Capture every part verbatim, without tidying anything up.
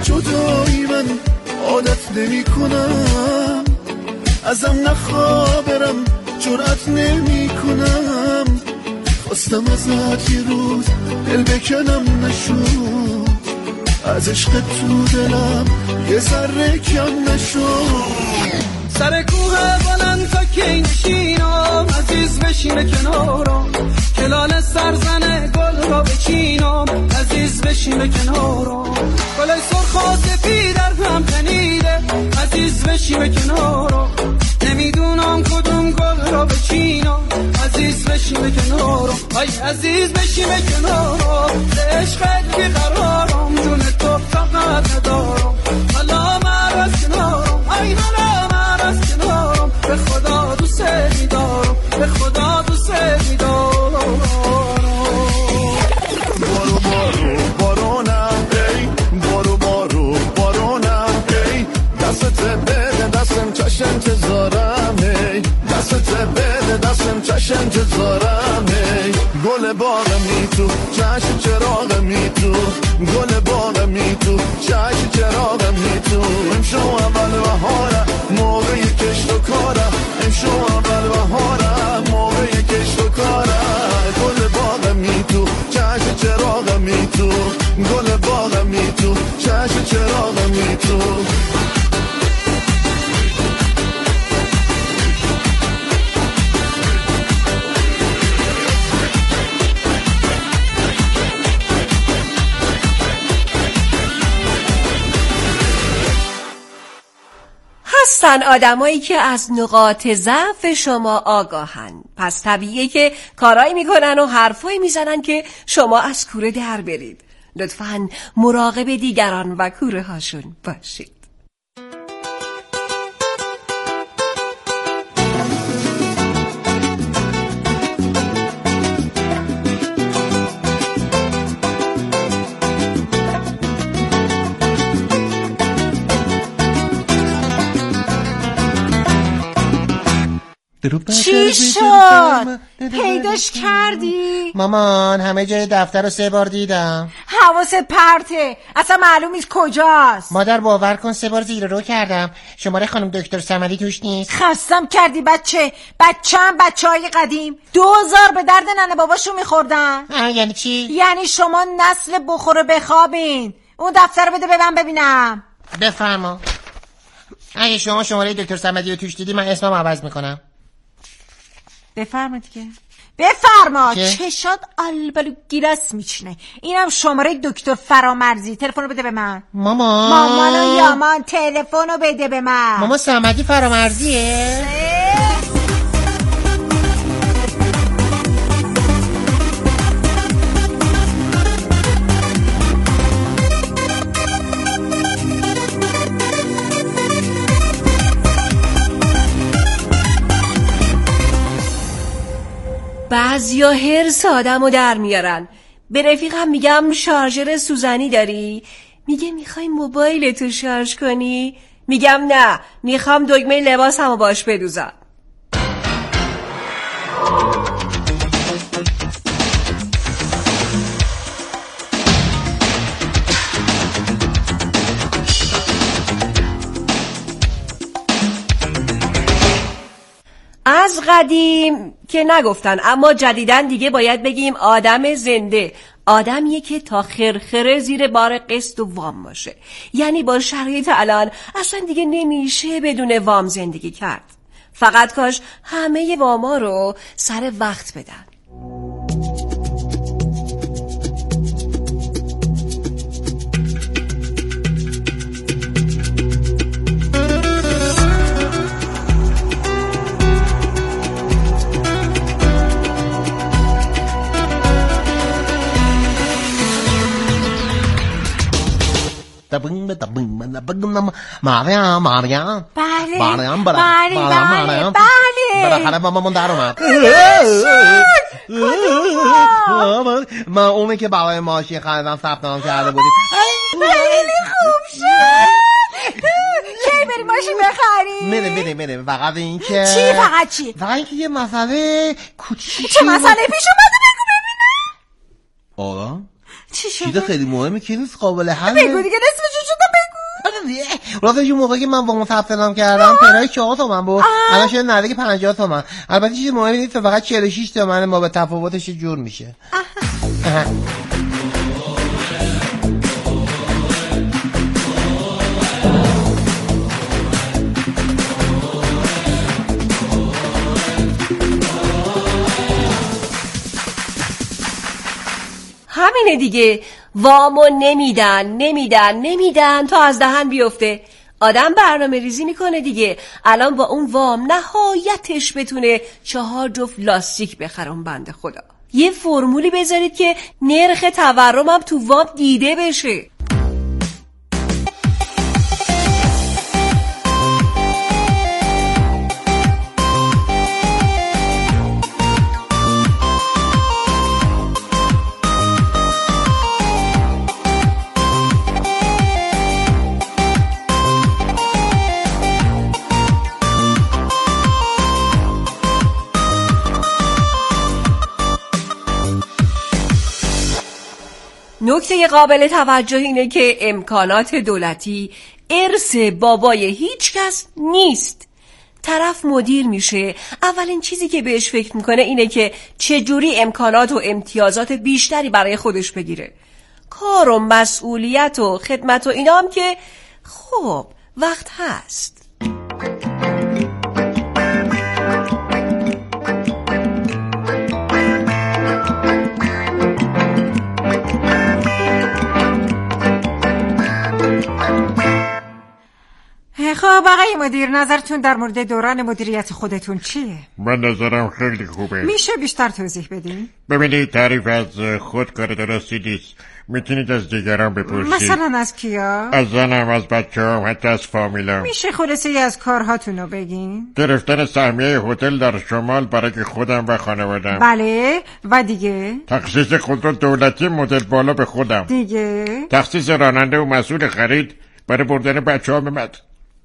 جدایی من عادت نمی کنم، ازم نخوا برم جرأت نمی کنم. خواستم ازت یه روز دل بکنم نشد، از عشق تو دلم یه ذره کم نشد. سر کوه بلند تا که این شینم عزیز بشینه کنارم، کلال سرزنه گل را بچینم عزیز بشینه کنارم. گل سرخ و سفید در هم تنیده عزیز بشینه کنارم، نمیدونم کدوم گل را بچینم عزیز بشینه کنارم. ای عزیز بشینه کنارم، عشقت بیقرارم، جون تو فقط ندارم، حالا مرز کنارم، ای حالا مرز کنارم. به خدا دوست میدارم، به خدا دوست میدارم. بارو بارو بارونم ای، بارو بارو بارونم ای، دستت بده دستم چش انتظارم ای، دستت بده دستم چش انتظارم ای. گل باغمی تو چش چراغمی تو، گل باغمی تو چش چراغمی تو. امشو اول بهارم موقع کشت و کارم، امشو اول بهارم موقع کشت و کارم. گل باغمی تو چش چراغمی تو، گل باغمی تو چش چراغمی تو. هستن آدمایی که از نقاط ضعف شما آگاهن، پس طبیعیه که کارایی میکنن و حرفایی میزنن که شما از کوره در برید. لطفاً مراقب دیگران و کوره هاشون باشید. چی شد؟ پیداش کردی؟ مامان همه جای دفتر رو سه بار دیدم. حواست پرته، اصلا معلوم نیست کجاست. مادر باور کن سه بار زیر رو کردم، شماره خانم دکتر صمدی توش نیست. خستم کردی بچه، بچه هم بچه های قدیم دوزار به درد ننه باباشو میخوردن. یعنی چی؟ یعنی شما نسل بخور و بخوابین. اون دفتر رو بده به من ببینم. بفرما. اگه شما شماره دکتر صمدی رو توش دیدی من اسمم عوض میکنم. بفرما دیگه، بفرما. چشات آلبالو گیرس میچنه. اینم شماره دکتر فرامرزی. تلفن رو بده به من. مامان مامانو یامان تلفن رو بده به من. مامان صمدی فرامرزیه؟ بعضیا هرس آدمو در میارن. به رفیقم میگم شارژر سوزنی داری؟ میگه میخوای موبایلتو شارژ کنی؟ میگم نه، میخوام دکمه لباسمو باش بدوزم. از قدیم که نگفتن، اما جدیدن دیگه باید بگیم آدم زنده. آدمیه که تا خرخره زیر بار قسط و وام باشه. یعنی با شرایط الان اصلا دیگه نمیشه بدون وام زندگی کرد. فقط کاش همه واما رو سر وقت بدن. مریم مریم بله مریم بله بله بله بالاخره مامان در اومد. من اونه که برای ماشین خریدم ثبت نام کرده بودیم. خیلی خوب شد. کی بریم ماشین بخریم؟ میره میره میره فقط این که چی؟ فقط چی؟ فقط این که یه مسئله کوچیکی. چه مسئله پیش اومده؟ بگو ببینم. آقا چی شده؟ چیز خیلی مهمی که نیست، قابل حله. بگو دیگه، نصف چی شده؟ راستش اون موقعی که من وامو ثبت نام کردم پنای چهار تومن بود، الان شده نزدیک پنجاه تومن. البته چیز مهمی نیست، فقط چهل و شش تومن ما به تفاوتش جور میشه. همینه دیگه، وامو نمیدن نمیدن نمیدن تا از دهن بیفته. آدم برنامه ریزی میکنه دیگه، الان با اون وام نهایتش بتونه چهار جفت لاستیک بخرم. بنده خدا یه فرمولی بذارید که نرخ تورمم تو وام دیده بشه. نکته قابل توجه اینه که امکانات دولتی ارث بابای هیچ کس نیست. طرف مدیر میشه، اولین چیزی که بهش فکر میکنه اینه که چجوری امکانات و امتیازات بیشتری برای خودش بگیره. کار و مسئولیت و خدمت و اینا هم که خب وقت هست. خب آقای مدیر، نظرتون در مورد دوران مدیریت خودتون چیه؟ من نظرم خیلی خوبه. میشه بیشتر توضیح بدین؟ ببینید، تعریف از خود کار درستی نیست. میتونید از دیگران بپرسید. مثلا از کیا؟ از زنم، از بچه هم، حتی از فامیلم. میشه خلاصه ای از کارهاتونو بگین؟ گرفتن سهمیه هتل در شمال برای خودم و خانوادم. بله، و دیگه؟ تخصیص خودرو دولتی مدل بالا به خودم. دیگه؟ تخصیص راننده و مسئول خرید برای بردن بچه ها به مد.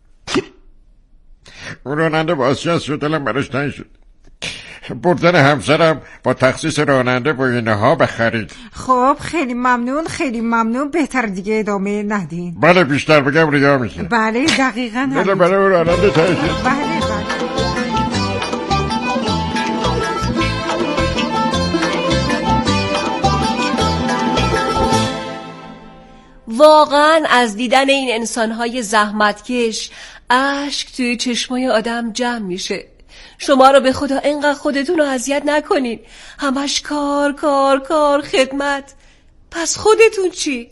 اون راننده واسه از هتلم براش تنگ شد. بردن همسرم با تخصیص راننده و اینها به خرید. خب خیلی ممنون خیلی ممنون. بهتر دیگه ادامه ندین. بله بیشتر بگم ریا میشه. بله دقیقاً. بله برای اون راننده تنگ شد. بله بله. واقعا از دیدن این انسانهای زحمتکش اشک توی چشمای آدم جمع میشه. شما رو به خدا اینقدر خودتون رو اذیت نکنین، همش کار کار کار خدمت. پس خودتون چی؟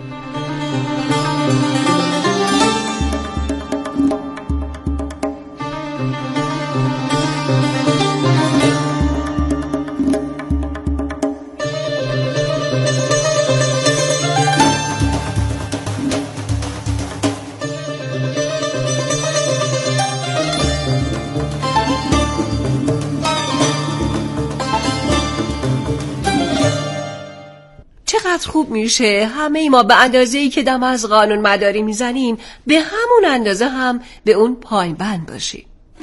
چقدر خوب میشه همه ای ما به اندازه‌ای که دم از قانون مداری میزنیم به همون اندازه هم به اون پایبند باشیم.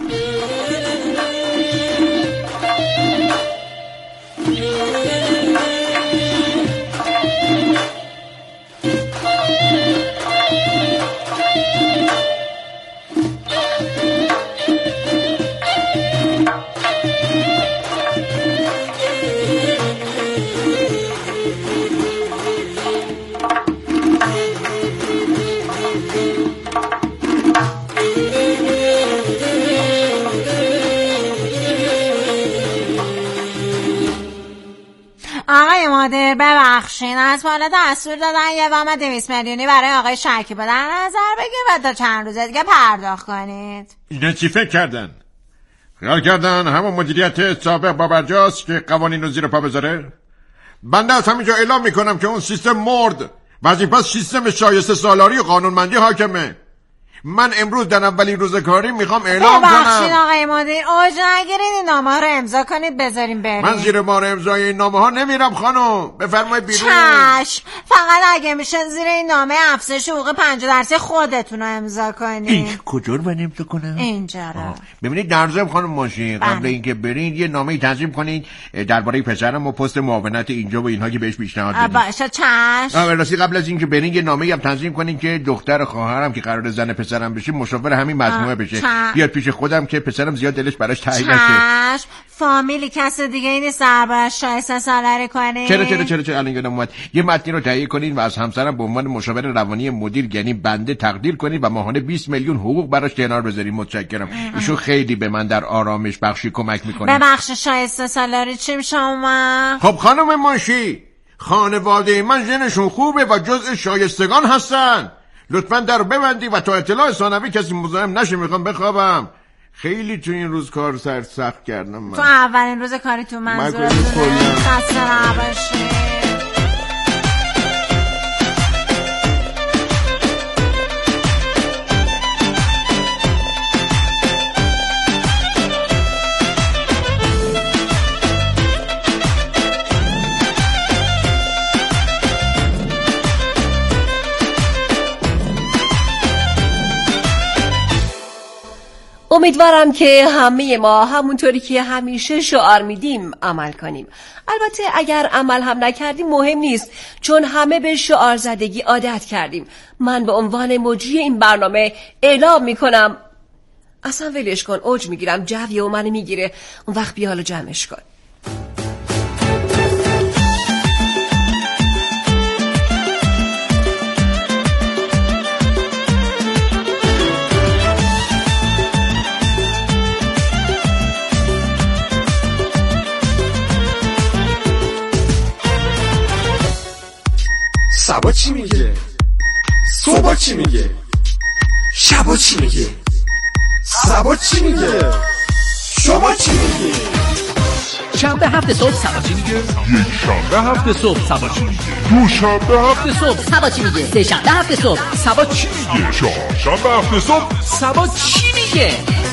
آقای مدیر ببخشین، از بالا دستور دادن یه وام دویست میلیونی برای آقای شکی بدن نظر بگیر و تا چند روز دیگه پرداخت کنید. اینا چی فکر کردن؟ خیال کردن همون مدیریت سابق بابرجاست که قوانین رو زیر پا بذاره؟ بنده از همینجا اعلام میکنم که اون سیستم مرد. وظیفه سیستم شایسته سالاری و قانونمندی حاکمه. من امروز در اولین روز کاری میخوام اعلام کنم. ببخشید آقای مدیر، اوج نگیرید، این نامه ها رو امضا کنید بذاریم بریم. من زیر بار امضای این نامه ها نمیرم خانم، بفرمایید بیرون. چشم، فقط اگه میشه زیر این نامه افزایش حقوق پنجاه درصد خودتون رو امضا کنید. کجا رو باید امضا کنم؟ اینجا رو. ببینید در ضمن خانم ماشین قبل اینکه برین یه نامه تنظیم کنید درباره پسرم و پست معاونت اینجا و اینها که بهش پیشنهاد بدید. باشه چشم. راستی قبل از اینکه برین یه نامه هم تنظیم کنین که دختر خواهرم که قرار زن پسرم بشه مشاور همین مجموعه بشه. چشم. بیاد پیش خودم که پسرم زیاد دلش براش تنگ نشه. چشم. فامیلی کس دیگه این سرباز شایسته سالاری کنین. چرا چرا چرا چرا الان یادم اومد یه متنی رو تهیه کنین و از همسرم به عنوان مشاور روانی مدیر یعنی بنده تقدیر کنین و ماهانه بیست میلیون حقوق براش کنار بذارین. متشکرم. ایشون خیلی به من در آرامش بخشی کمک میکنه. ببخش شایسته سالاری چی میشه اومد؟ خب خانم ماشی، خانواده من ژنشون خوبه و جزء شایستگان هستن. لطفاً در ببندی و تا اطلاع ثانوی کسی مزاحم نشه. میخوام بخوابم. خیلی تو این روز کار سر سخت کردم من. تو اولین روز کاری تو منظورتونه؟ خسته نباشی. امیدوارم که همه ما همونطوری که همیشه شعار میدیم عمل کنیم. البته اگر عمل هم نکردیم مهم نیست، چون همه به شعار زدگی عادت کردیم. من به عنوان مجری این برنامه اعلام میکنم. اصلا ولش کن، اوج میگیرم، جوی و منو میگیره. اون وقت بیا حالا جمعش کن. سبا چی میگه؟ صبح چی میگه؟ شبا چی میگه؟ سبا چی میگه؟ شما چی میگه؟ شنبه هفت صبح سبا چی میگه؟ یک شنبه هفت صبح سبا چی میگه؟ دو شنبه هفت صبح سبا چی میگه؟ سه شنبه هفت صبح سبا چی میگه؟ چهار شنبه هفت صبح سبا چی میگه؟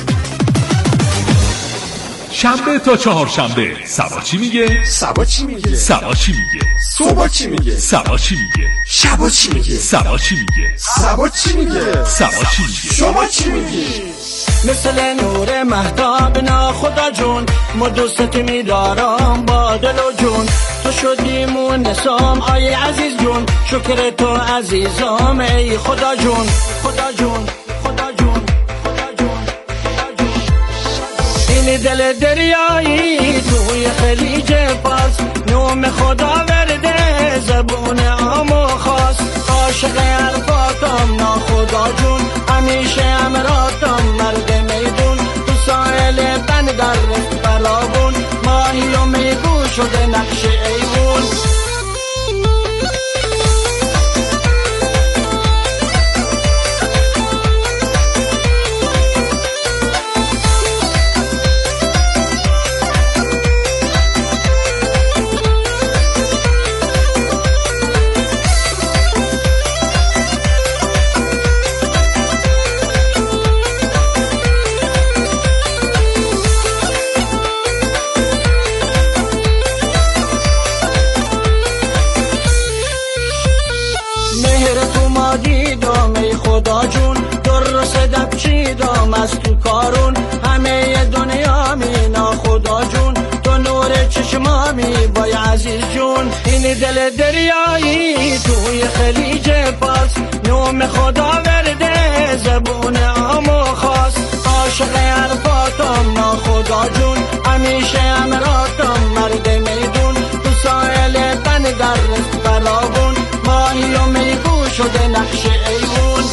شنبه تا چهار شنبه سبا چی میگه؟ سبا چی میگه؟ سبا چی میگه؟ صبح چی میگه؟ سبا چی میگه؟ شبا چی میگه؟ سبا چی میگه؟ سبا چی میگه؟ سبا چی میگه؟ شما چی میگی؟ مثل نور مهتاب نا خدا جون، ما دوستت میدارم با دل و جون. تو شدی مونسام آی عزیز جون، شکر تو عزیزم ای خدا جون. خدا جون خدا جون خدا جون خدا جون. این دل دریایی توی خلیج فارس، نوم خدا ورده زبون عام و خاص. عاشق حرفاتم نا خدا جون، همیشه امراتم مرد میدون. تو ساحل بند در بلابون، ماهی و میگو شده نقش ایوون. خدا جون درست دب چیدم از تو کارون، همه دنیا مینا خدا جون. تو نور چشمامی بای عزیز جون، این دل دریایی توی خلیج فارس، نوم خدا ورده زبون عام و خاص. عاشق حرفاتم نا خدا جون، همیشه امراتم مرد میدون. تو ساحل بند در بلابون، ماهی و میگو شده نقش ایوون.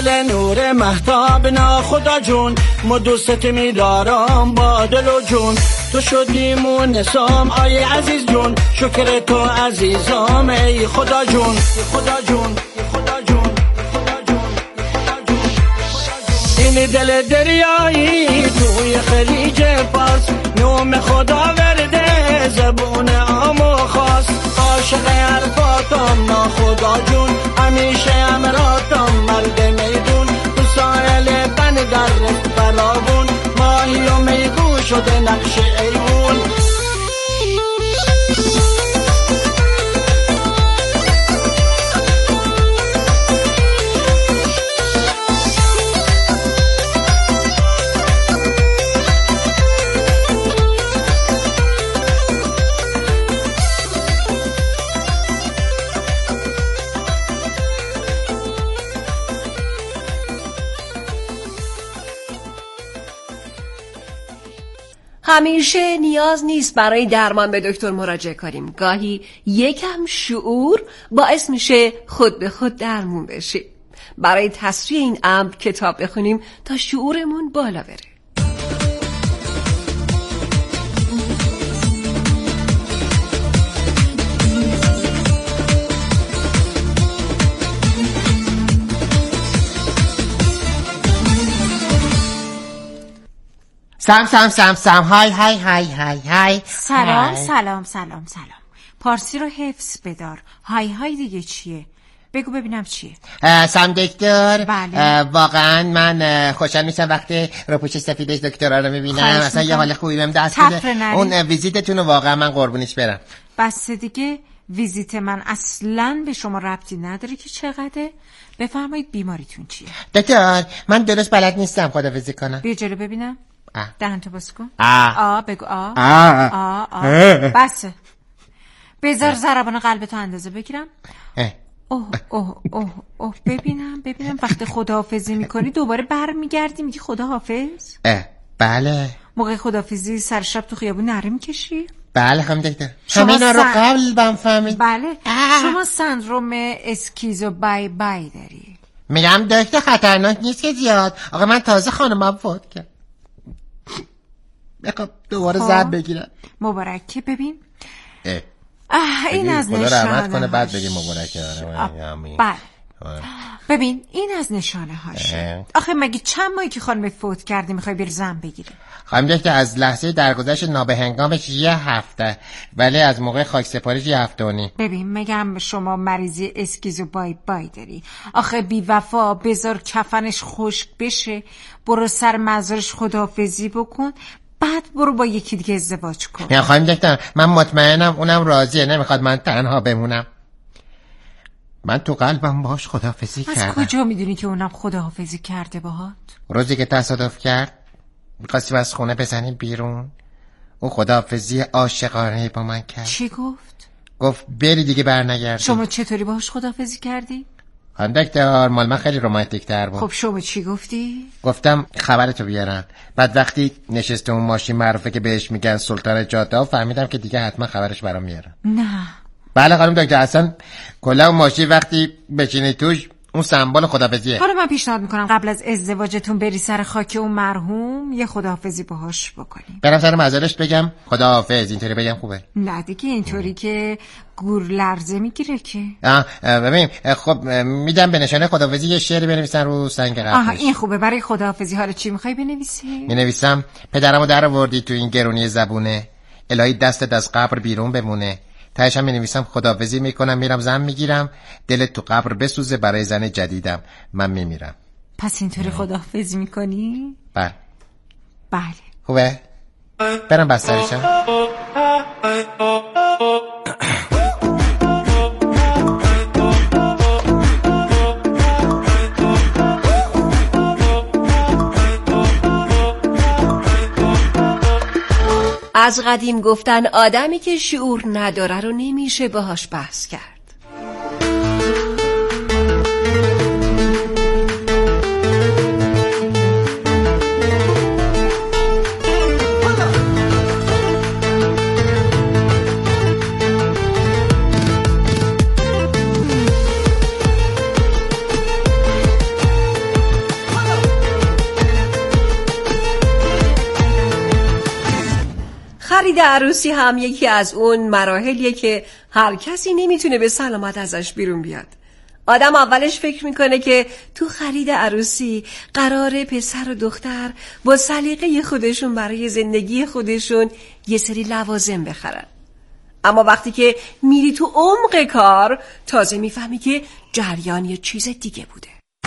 دل نور مهتاب ناخدا جون، ما دوستت میدارم با دل و جون. تو شدی مونسام آی عزیز جون، شکر تو عزیزام ای خدا جون. خدا جون خدا جون این دل دریایی توی خلیج فارس، نوم خدا ورده زبون عام و خاص. عاشق حرفاتم نا خدا جون، همیشه امراتم مرد میدون. تو ساحل بن در فراغون، ماهی و میگو شده نقش ایوون. همیشه نیاز نیست برای درمان به دکتر مراجعه کنیم. گاهی یکم شعور باعث میشه خود به خود درمون بشیم. برای تصریح این امر کتاب بخونیم تا شعورمون بالا بره. سلام سلام سلام سلام های های های های های سلام سلام سلام سلام. پارسی رو حفظ بدار. های های دیگه چیه؟ بگو ببینم چیه. سلام دکتر. بله. واقعا من خوشحال میشم وقتی روپوش سفیدش دکترها رو میبینم. اصلا یه حال خوبی بهم دست بده. اون ویزیتتون رو واقعا من قربونش برم. بس دیگه ویزیت من اصلا به شما ربطی نداره که چقدره. بفرمایید بیماریتون چیه؟ دکتر من درست بلد نیستم خداحافظی کنم. بیا جلو ببینم. دهنتو باز کن. آه. آه بگو آه. آه. آه. آه. بسه. بذار ضربان قلبتو اندازه بگیرم. اوه اوه اوه اوه ببینم ببینم وقتی خداحافظی میکنی دوباره برمیگردی میگی خداحافظ؟ بله. موقع خداحافظی سر شب تو خیابون نره میکشی؟ بله خانم دکتر. شما اینا رو قلبم فهمید. بله. شما سندروم اسکیزو بای بای داری. میگم دکتر خطرناک نیست که زیاد. آقا من تازه خانمم فوت کرد. بخواب دوباره زد بگیرم. مبارکه. ببین اه. اه این از نشانه خدا رحمت کنه بعد بگیم مبارکه. بله. ببین این از نشانه هاشه. آخه مگه چند ماهی که خانم فوت کرده میخوای بری زن بگیری؟ خانم دکتر از لحظه درگذشت نابهنگامش یه هفته، ولی از موقع خاک سپاریش یه هفته و نیم. ببین میگم شما مریضی اسکیزو بای بای داری. آخه بی وفا بذار کفنش خشک بشه، برو سر مزارش خداحافظی بکن، بعد برو با یکی دیگه ازدواج کن. نه خانم دکتر من مطمئنم اونم راضیه، نمیخواد من تنها بمونم. من تو قلبم باهاش خداحافظی کردم. از کجا میدونی که اونم خداحافظی کرده باهات؟ روزی که تصادف کرد می‌خواستیم از خونه بزنیم بیرون، اون خداحافظی عاشقانه با من کرد. چی گفت؟ گفت بری دیگه برنگردی. شما چطوری باهاش خداحافظی کردی؟ خانم دکتر مال من خیلی رمانتیک تر بود. خب شما چی گفتی؟ گفتم خبرتو بیارن. بعد وقتی نشسته اون ماشین معروفه که بهش میگن سلطان جاده، فهمیدم که دیگه حتما خبرش برام میارن. نه بله خانم دکتر اصلا کلا اون ماشین وقتی بشینی توش اون سمبل خداحافظیه. حالا من پیشنهاد میکنم قبل از ازدواجتون بری سر خاک اون مرحوم یه خداحافظی باهاش بکنی. برم سر مزارش بگم خداحافظ، اینطوری بگم خوبه؟ نه دیگه اینطوری که گور لرزه میگیره که. آه ببین خب میدم به نشانه خداحافظی یه شعری بنویسن رو سنگ قبرش. آها این خوبه. برای خداحافظی حالا چی میخوای بنویسی؟ مینویسم پدرمو در آوردی تو این گرونی زبونه، الهی دستت از قبر بیرون بمونه. تهش هم مینویسم خداحافظی میکنم میرم زن میگیرم، دلت تو قبر بسوزه برای زن جدیدم، من میمیرم. پس اینطوری خداحافظی میکنی؟ بله. بله. خوبه؟ برم بسترشم. از قدیم گفتن آدمی که شعور نداره رو نمیشه باهاش بحث کرد. خرید عروسی هم یکی از اون مراحلیه که هر کسی نمیتونه به سلامت ازش بیرون بیاد. آدم اولش فکر میکنه که تو خرید عروسی قراره پسر و دختر با سلیقه خودشون برای زندگی خودشون یه سری لوازم بخرن. اما وقتی که میری تو عمق کار تازه میفهمی که جریان یه چیز دیگه بوده.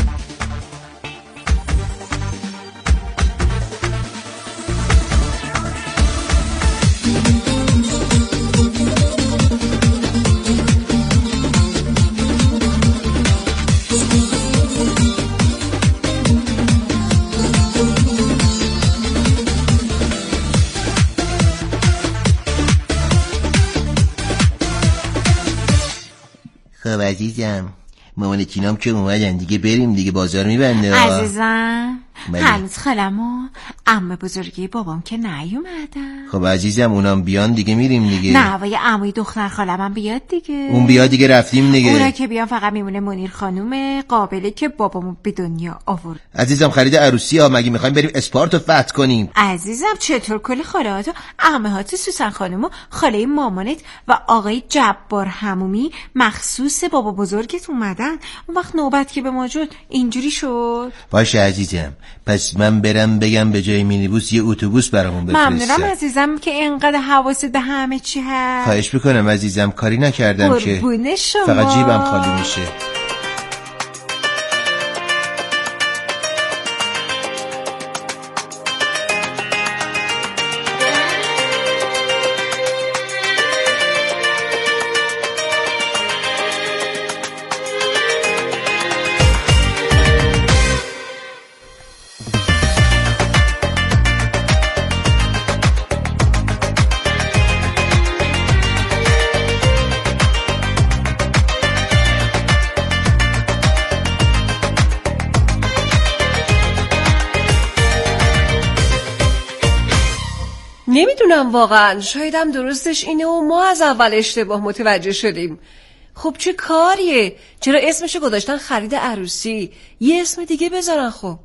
خب عزیزم، مامان کینام که اومدن دیگه، بریم دیگه، بازار میبنده. عزیزم هنوز خالمو عمه بزرگی بابام که نیومدن. خب عزیزم اونام بیان دیگه میریم دیگه. نه وای عموی دختر خالم بیاد دیگه. اون بیاد دیگه رفتیم دیگه. اونا که بیان فقط میمونه منیر خانوم قابله که بابامو به دنیا آورد. عزیزم خرید عروسی ها، مگه میخوایم بریم اسپارتو فتح کنیم؟ عزیزم چطور کل خالهاتو عمه هاتو سوسن خانومو خاله مامانت و آقای جبار همومی مخصوص بابا بزرگت اومدن. اون وقت نوبت که به ما شد اینجوری شد. باشه عزیزم، پس من برم بگم به جای مینیبوس یه اتوبوس برامون بفرسته. ممنونم عزیزم که اینقدر حواست به همه چی هست. خواهش میکنم عزیزم، کاری نکردم که شما. فقط جیبم خالی میشه. نمیدونم واقعا، شایدم درستش اینه و ما از اول اشتباه متوجه شدیم. خب چه کاریه؟ چرا اسمشو گذاشتن خرید عروسی؟ یه اسم دیگه بذارن. خب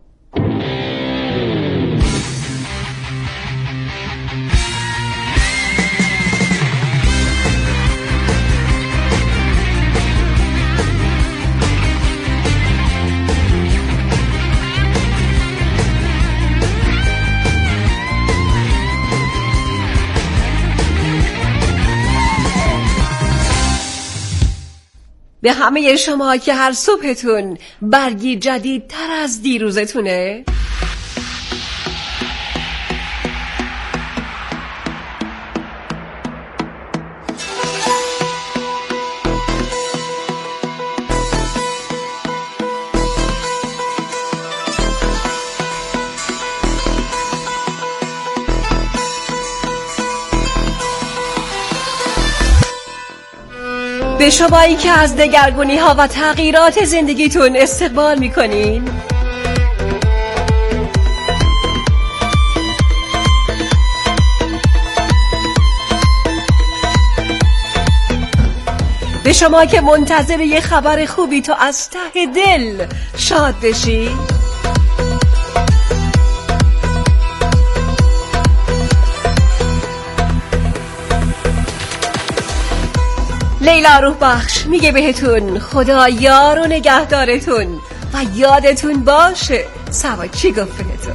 به همه شما که هر صبحتون برگی جدید تر از دیروزتونه، به شمایی که از دگرگونی ها و تغییرات زندگیتون استقبال میکنین، به شما که منتظر یه خبر خوبی تو از ته دل شاد بشی، لیلا روح بخش میگه بهتون خدا یار و نگهدارتون و یادتون باشه سوا چی گفت بهتون.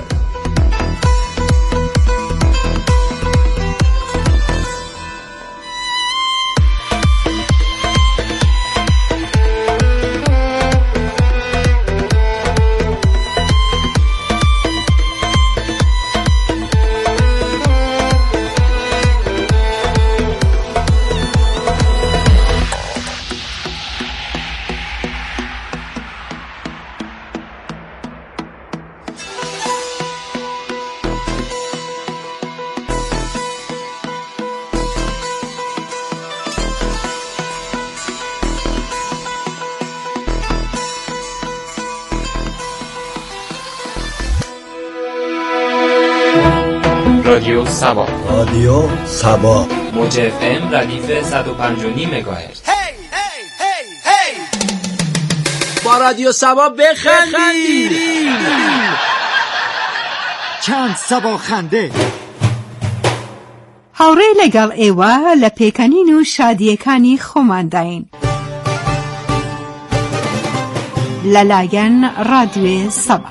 رادیو سبا رادیو سبا موج اف ام ردیف صد و پنج و نیم مگاهرتز. با رادیو سبا بخندید. چند سبا خنده. هاوڕێ لەگەڵ ئێوە لە پێکەنین و شادیەکانی خۆمانداین لەلایەن ڕادیۆی سەبا.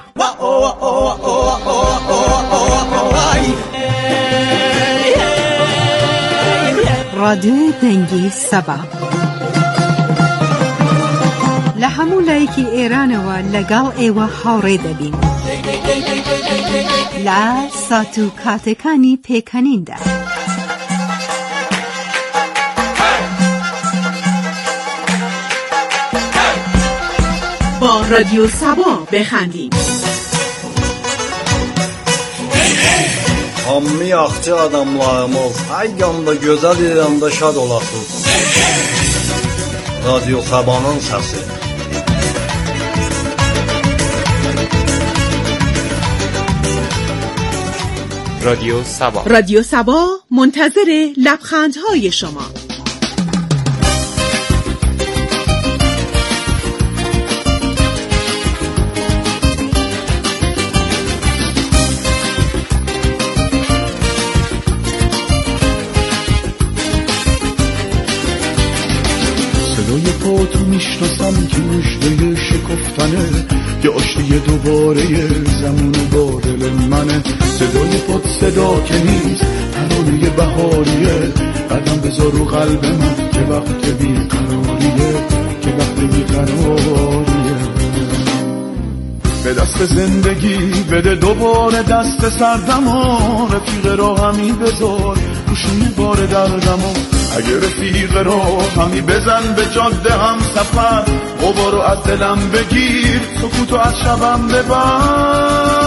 ڕادیۆی دەنگی سەبا لە هەموو لایەکی ئێرانەوە لەگەڵ ئێوە هاوڕێ دەبین لە سات و کاتەکانی پێکەنیندا. با رادیو سبا بخندیم. Hammi yaxşı adamlarımız, hər yanda gözəl, yanda şad olasınız. Radyo Sabah'ın səsi. رادیو سبا. رادیو سبا منتظر لبخندهای شما. صدای پاتو میشناسم که مژده شکفتنه، یه آشتی دوباره زمون با دل منه. صدای پات صدا که نیست، ترانه بهاریه، قدم بذار رو قلب من که وقت بیقراریه، که وقت بیقراریه. به دست زندگی بده دوباره دست سردمو، رفیق راهمی بذار روشونی بار دردمو. اگه رفیق راهمی بزن به جاده هم سفر، غبارو از دلم بگیر، سکوتو از شبم ببر.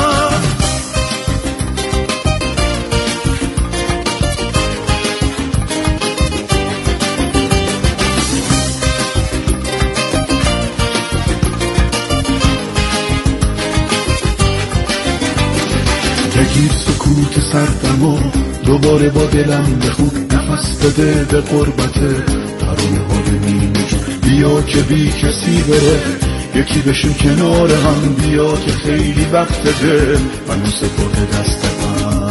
بگیر سکوت سردمو، دوباره با دلم بخون، نفس بده به قربته، ترانه های نیمه جون. بیا که بی کسی بره، یکی بشیم کنار هم، بیا که خیلی وقت دل منو سپرده دست من.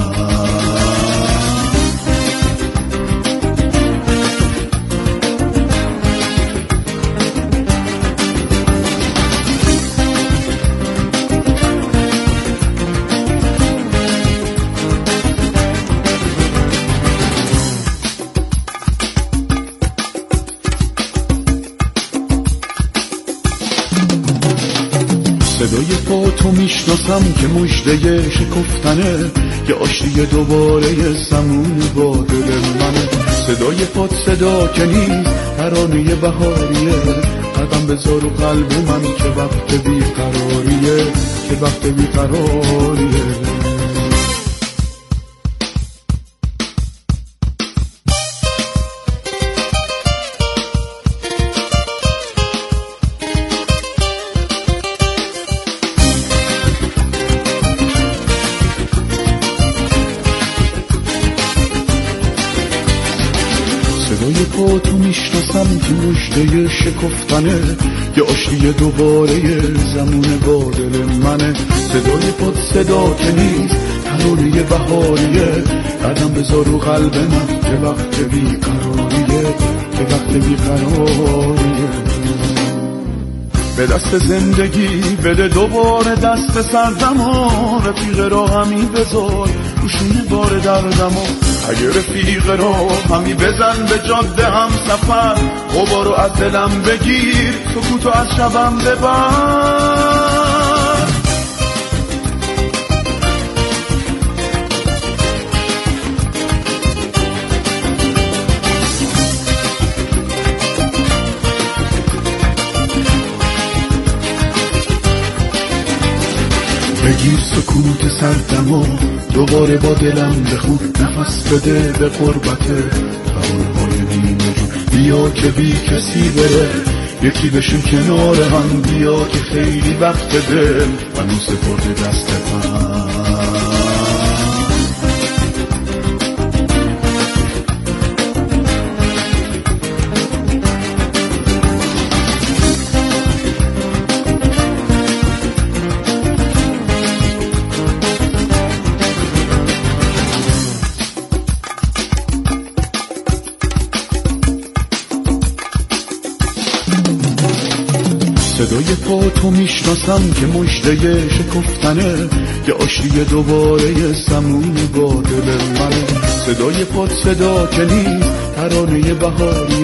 صدای پاتو میشناسم که مژده شکفتنه، یه آشتی دوباره زمون با دل منه. صدای پات صدا که نیست، ترانه بهاریه، قدم بذار رو قلب من که وقت بیقراریه، که وقت بیقراریه. صدای پاتو میشناسم که مژده شکفتنه، یه آشتی دوباره زمون با دل منه. صدای پات صدا که نیست، ترانه بهاریه، قدم بذار رو قلب من که وقت بیقراریه، که وقت بیقراریه. به دست زندگی بده دوباره دست سردمو، رفیق راهمی بذار روشونه بار دردمو. اگه رفیق راهمی بزن به جاده هم سفر، غبارو از دلم بگیر، سکوتو از شبم ببر. بگیر سکوت سردمو، دوباره با دلم بخون، نفس بده به قربته، ترانه های نیمه جون. بیا که بی کسی بره، یکی بشیم کنار هم، بیا که خیلی وقت دل منو سپرده دست من. صدای پا تو میشناسم که مژده شکفتنه، که آشتی دوباره سمون با دل منه. صدای پا صدا که نیست، ترانه بهاری